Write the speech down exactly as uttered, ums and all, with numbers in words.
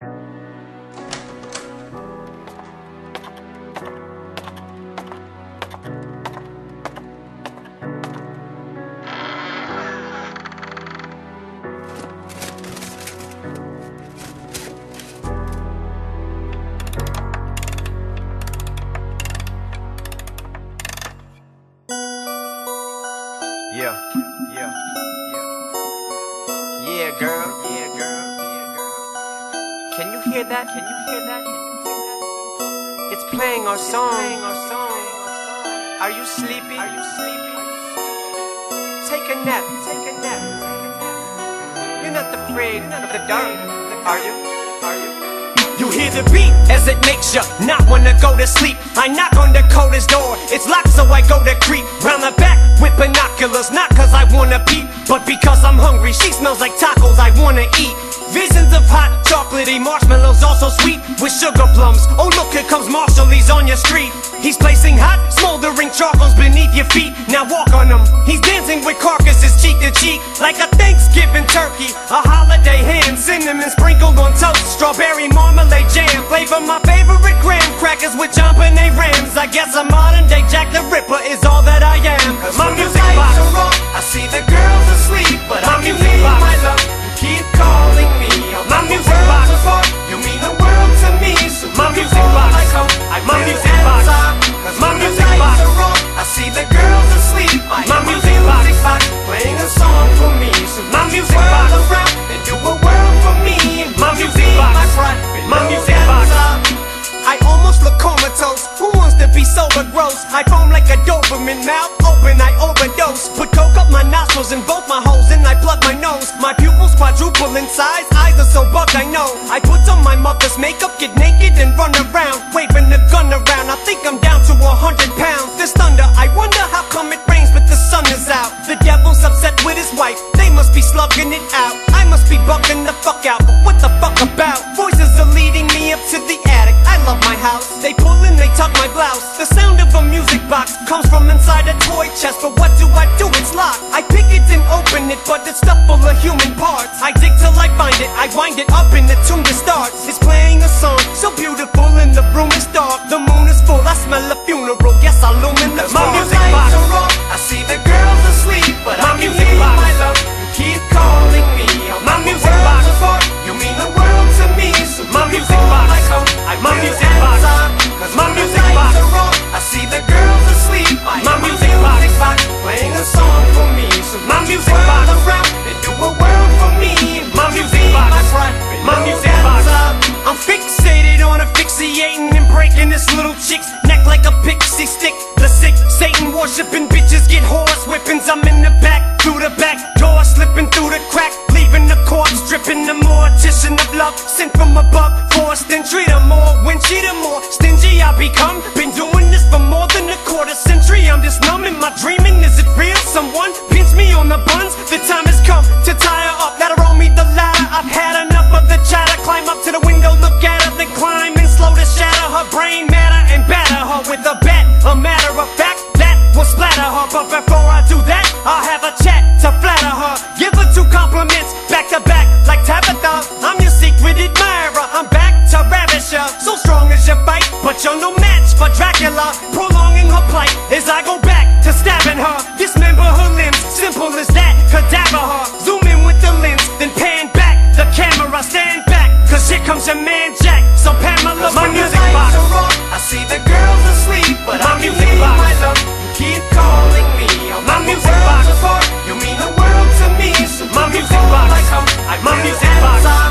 Yeah, yeah, yeah. Yeah, girl, yeah, girl, yeah, girl. Can you hear that? Can you hear that? Can you hear that? It's playing our song. It's playing our song. Are you sleepy? Are you sleepy? Take a nap. Take a nap. You're not afraid of the dark, are you? Are you? You hear the beat as it makes you not wanna go to sleep. I knock on the coldest door, it's locked so I go to creep round the back with binoculars, not cause I wanna peep, but because I'm hungry. She smells like tacos I wanna eat. Visions of hot, chocolatey marshmallows, also sweet with sugar plums. Oh look, here comes Marshall, he's on your street. He's placing hot, smoldering charcoals beneath your feet. Now walk on him. He's dancing with carcasses cheek to cheek, like a Thanksgiving turkey, a holiday ham, cinnamon sprinkled on toast, strawberry marmalade jam, flavor my favorite graham crackers with John Benet Rams. I guess a modern day Jack the Ripper is all that I am. Cause my when music the box, lights are off, I see the girls asleep, but my I can music hear box, my love. You keep calling me. I'll my take the music box, world apart. You mean the world to me. So my you music hold box, like hope. I my feel music box, inside. Cause my when music the box, lights are off, I see the girls asleep. I my hear music box, box playing a song for me. So my you music whirl box, around and do a world for me. And my you music be box, my pride, my below music that box. top. I almost look comatose. Who wants to be sober gross? I foam like a Doberman, mouth open, I overdose. Put coke up my nostrils and both my holes, and I plug my nose. My pupils quadruple in size, eyes are so bugged I know. I put on my mother's makeup, get naked and run around, waving the gun around. I think I'm down to a hundred pounds. This thunder, I wonder how come it rains but the sun is out. The devil's upset with his wife, they must be slugging it out. I must be bugging the fuck out, but what the fuck about? Voices are leading me up to the attic. I love my house. They pull and they tuck my blouse. The sound of a music box comes from inside a toy chest, but what do I do? It's locked. I pick it and open it, but it's stuffed full of human parts. I dig till I find it, I wind it up and the tune just starts. It's playing a song so beautiful and the room is dark. The moon is full, I smell a funeral. Yes, I illumine the My music box. are off, I see the girls asleep, but My I can music hear box. my love. You keep calling me. I'll My take the music world box. apart. You mean the world to me. So My you music hold box. like hope. I My feel music box. inside. Cause My when the music lights box. are off, I see the girls asleep. I My hear music my box. music box playing a song for me. So My you music whirl box. around and do a world for me. And My you music be box. my pride, My below music that box. top. I'm fixated on asphyxiating and breaking this little chick's neck like a pixie stick. The sick Satan worshipping bitches get horse whippings. I'm in the back, through the back door, slipping through the crack, leaving the corpse dripping. The mortician of love sent from above, forced entry. The more winchy, the more stingy I become. Been doing this for more than a quarter century. I'm just numb in my dreaming. Is it real? Someone pinch me on the buns. The time has come to tie her up. Gotta roll me the ladder. I've had enough of the chatter. Climb up to the window, look at her, then climb and slow to shatter her brain matter and batter her with a bat. A matter of fact, that will splatter her. But before I do that, I'll have a chat to flatter her. Give her two compliments back to back like Tabitha. I'm your secret admirer. I'm back to ravish her. So strong as your fight, but you're no match for Dracula. Prolonging her plight as I go back to stabbing her. Dismember her limbs, simple as that. Cadaver her. Zoom in with the lens, then pan back the camera. Stand back, cause here comes your man Jack. So Pamela, my When the music lights box. are off, I see the girls asleep, but My I can music hear box. my love. You keep calling me. I'll My take the music world box. apart. You mean the world to me. So My you music hold box. like hope. I My feel music box. inside.